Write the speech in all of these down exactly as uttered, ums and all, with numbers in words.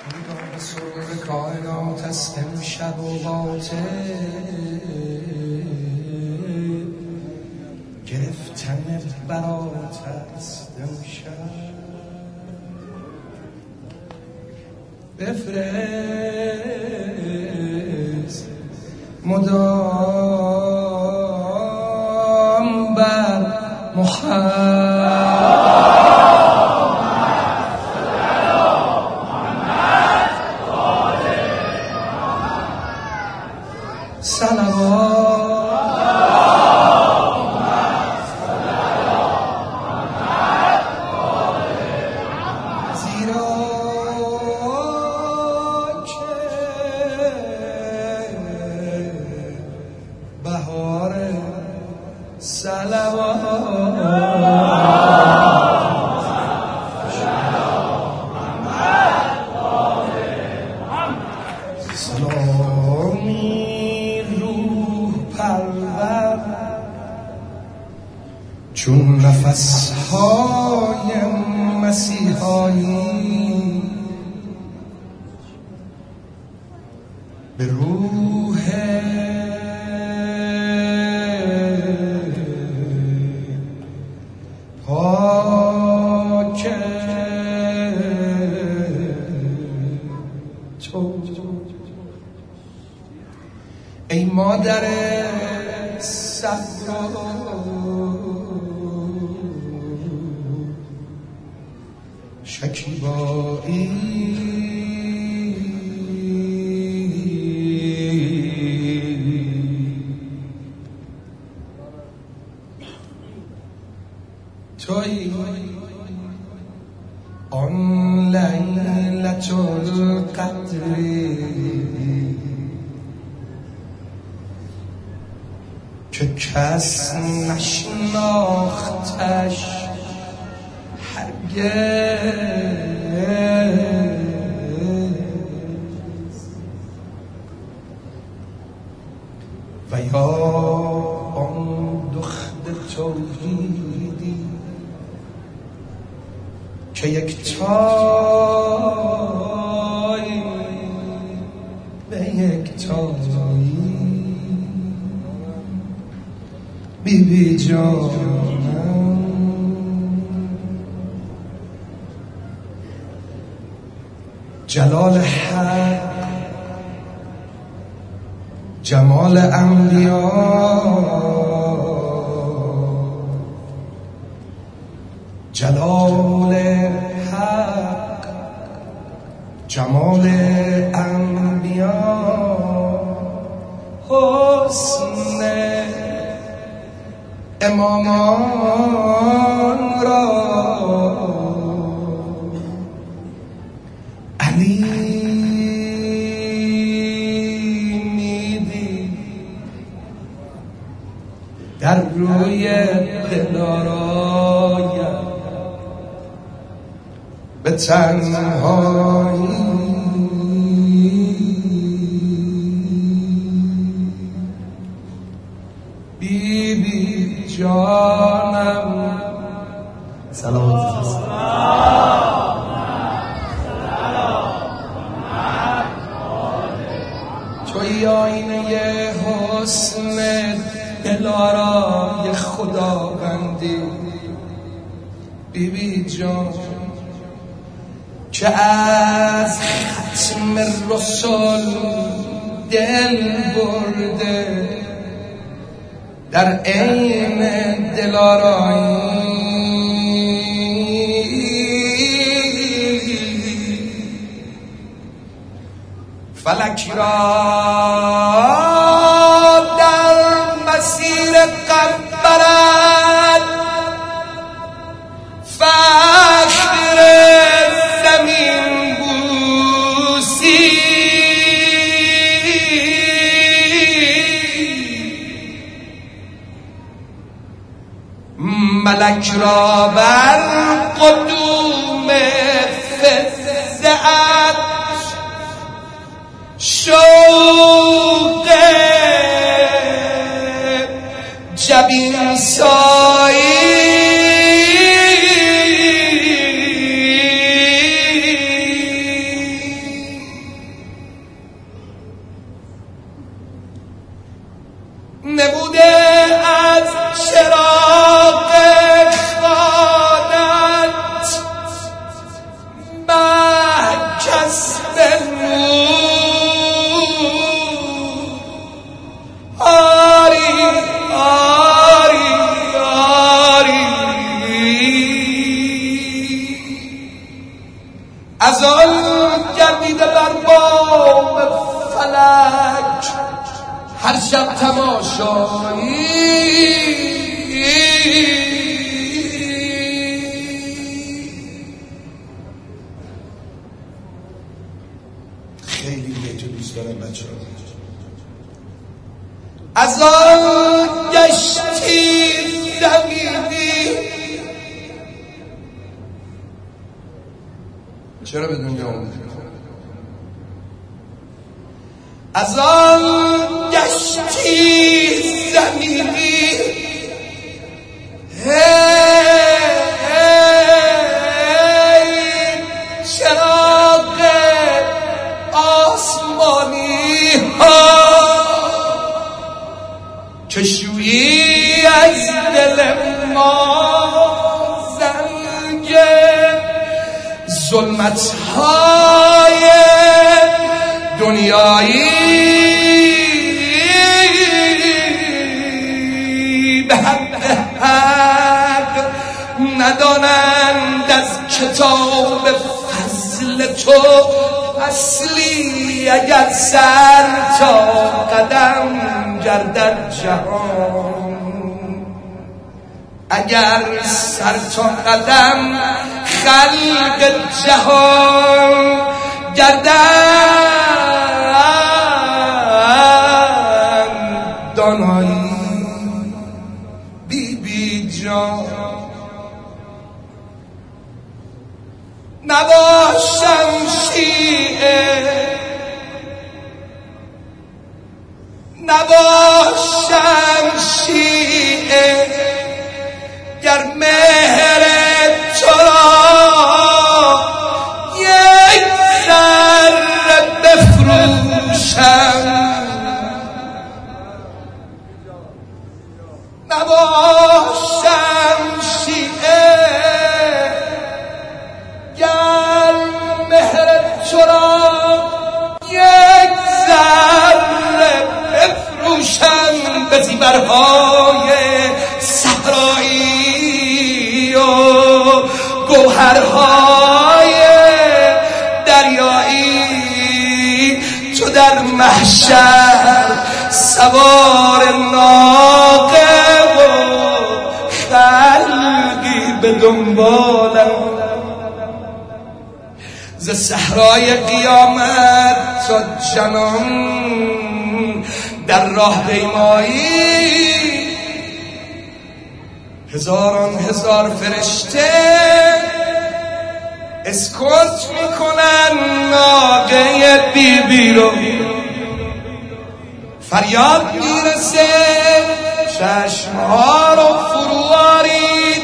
نگاه سرور کائنات است امشب و باطل، گرفتن برات است امشب. بفرست مدام بر محمد چون نفسهای مسیحایی به روح پاک تو ای مادر صبر شکیبایی، توی آن لیلة القدری که کس نشناختش و یا آن دخت توحیدی که یک تای به یک تایی بی بی جانم جلال حق جمال انبیا جلال حق جمال انبیا حسن امامان را علی میدی در روی دلارای به تنهایی بی بی جانم سلامت هست. توی آینه حسن دلارای خداوندی بی بی جان که از ختم رسول دل برده در عین دلارایی فلک را در مسیر قبرت فخر زمین بوسی ملک را بر قدوم فزعت شوق جبین سایی اسب نور آری آری آری از آن گردیده بر بام فلک هر شب تماشایی خیلی بیتو دوست دارم بچه ها. از آن گشتی زمینی چرا به دنیا آمدی؟ از آن گشتی زمینی چراغ آسمانی ها که شویی از دل ما زنگ ظلمت های دنیایی به حق حق ندانند از کتاب فضل تو اصلی اگر سر تا قدم گردد جهان اگر سر تا قدم خلق جهان گردد دانایی بی بی جان نباشم شیعه نباشم شیعه گر مهر تو را یک ذره بفروشم نباشم شیعه گر مهر تو را یک ذره بفروشم به زیورهای صحرایی و گوهرهای دریایی تو در محشر سوار ناقه و خلقی به دنبالم ز صحرای قیامت تا جنان در راه پیمایی هزاران هزار فرشته اسکورت میکنن ناقه بی بی رو فریاد میرسه چشمها رو فرو آرید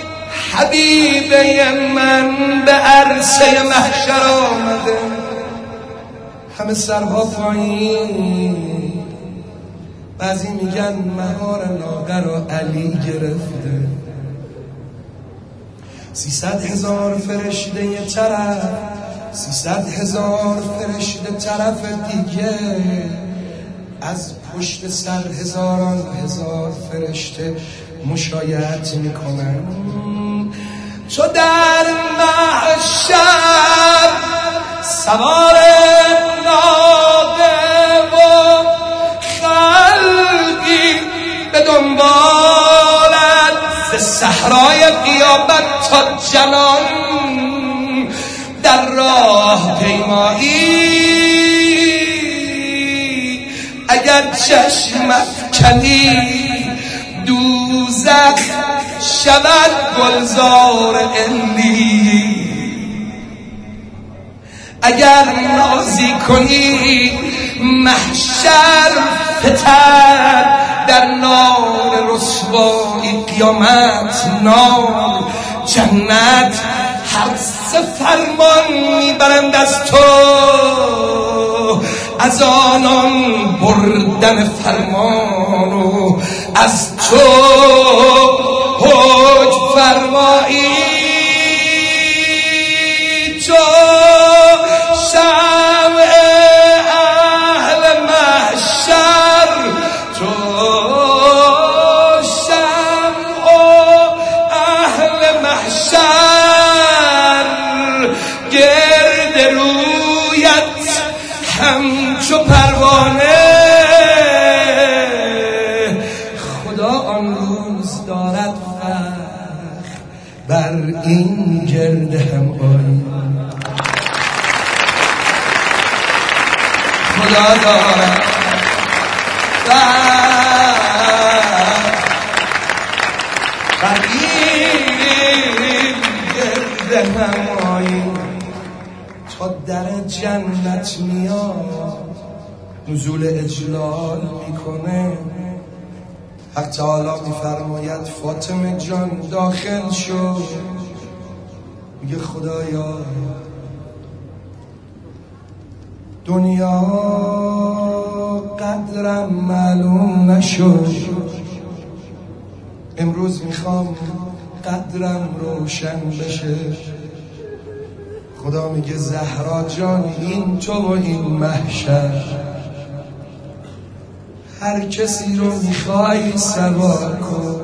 حبیبه من به عرصه محشر آمده همه سرها پایین بعضی میگن مهار ناقه رو علی گرفته سیصد هزار فرشته یه طرف سیصد هزار فرشته طرف دیگه از پشت سر هزاران هزار فرشته مشایعت میکنن تو در محشر سوار ناقه و خلقی به دنبالت ز صحرای قیامت تا جنان در راه پیمایی اگر چشمت کنی دوزخ شود گلزار علی اگر نازی کنی محشر فتد در نار رسوایی قیامت نار جنت هر سه فرمان میبرند از تو از آنان بردن فرمان و از تو حکم فرمایی تو گرد رویت همچو پروانه خدا آن روز دارد فخر بر این گرد همایی خدا دارد بر این گرد همایی تا در جنت میاد نزول اجلال میکنه. حق تعالی میفرماید فاطمه جان داخل شو، میگه خدایا دنیا قدرم معلوم نشد، امروز میخوام قدرم روشن بشه. خدا میگه زهرا جان این تو و این محشر، هر کسی رو میخوای سوار کن.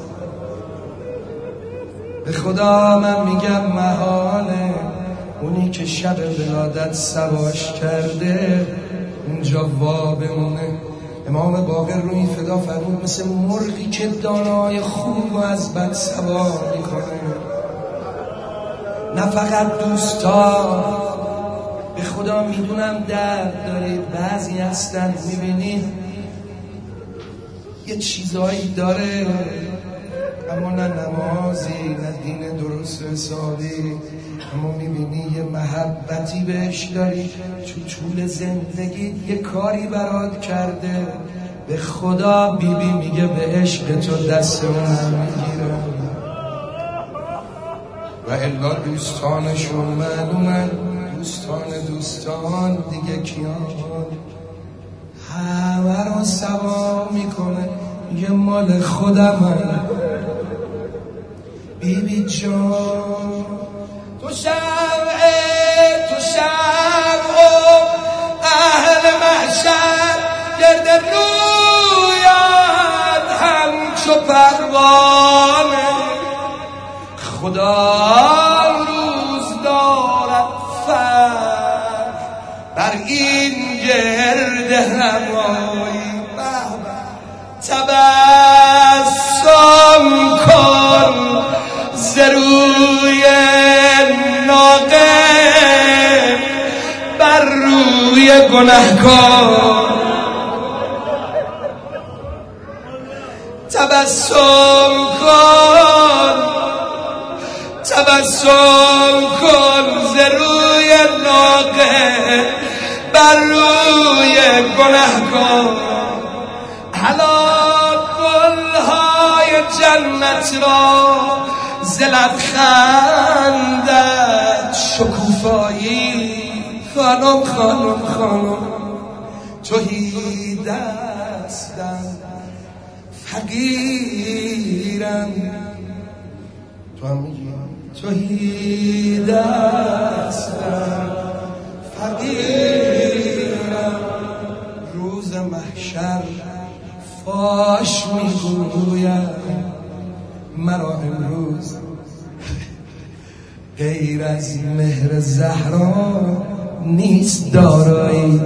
به خدا من میگم محاله اونی که شب ولادت سواش کرده اونجا وا بمونه. امام باقر روی فدا فرمود مثل مرغی که دانای خوب و از بد سوار میکنه. نه فقط دوستا، به خدا میدونم درد دارید، بعضی هستن میبینید یه چیزایی داره اما نه نمازی نه دین درست حسابی، اما میبینی یه محبتی بهش داری، تو طول زندگی یه کاری برات کرده. به خدا بیبی بی میگه به عشق تو دست اونم میگیره و الا دوستانشون معلومن، دوستان دوستان دیگه کیان، همه رو سوا میکنه یه مال خودمه. بیبی جان تو شمعه تو شمع اهل محشر گرد رویت همچو پروانه خدا روز دارد فخر بر این گرد همایی. تبسم کن ز روی ناقه بر روی گنهکار، تبسم کن تبسم کن ز روی ناقه بر روی گنهکار. حلال گلهای جنت را ز لبخندت شکوفایی. خانم خانم خانم توهی دستم فقیرم، تو هم میگی توهی دستم فقیرم. روز محشر فاش میگویم مرا امروز غیر از مهر زهرا نیست دارایی.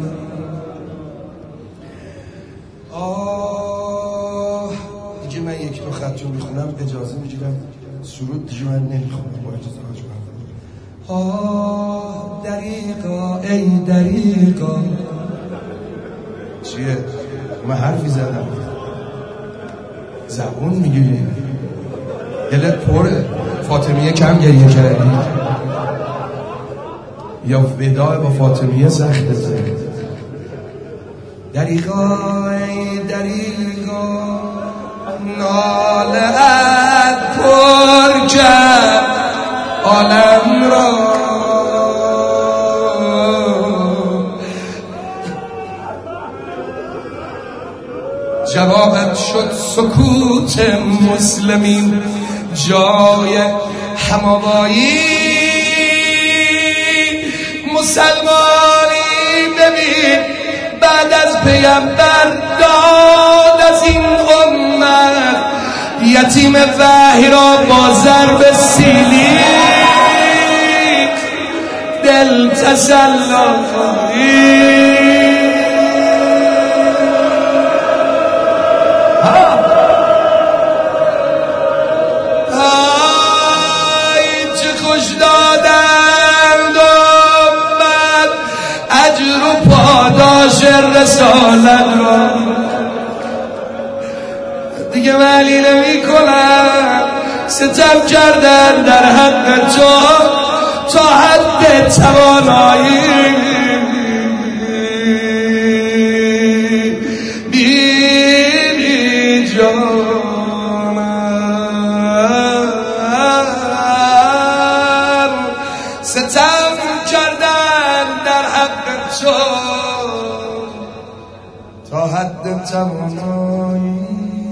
آه دیگه من یک دو خط رو میخونم اجازه میگیرم، سرود دیگه من نمیخونم با اجازه حاج. آه دریقا ای دریقا چیه؟ من حرفی زدم زبون میگیری دلت پره. فاطمیه کم گریه کردی یا وداع با فاطمیه سخت زد؟ دریغا ای دریغا نالت پر کرد عالم را. جوابت شد سکوت مسلمین جای هماوایی. مسلمانی ببین بعد از پیامبر داد از این امت یتیم وحی را با ضرب سیلی دل تسلا کنی. رسالت را دیگه ولی نمی کنم، ستم کردن در حق تو تا حد توانایی. بیبی جانم ستم کردن در حق تو تا حد توانایی.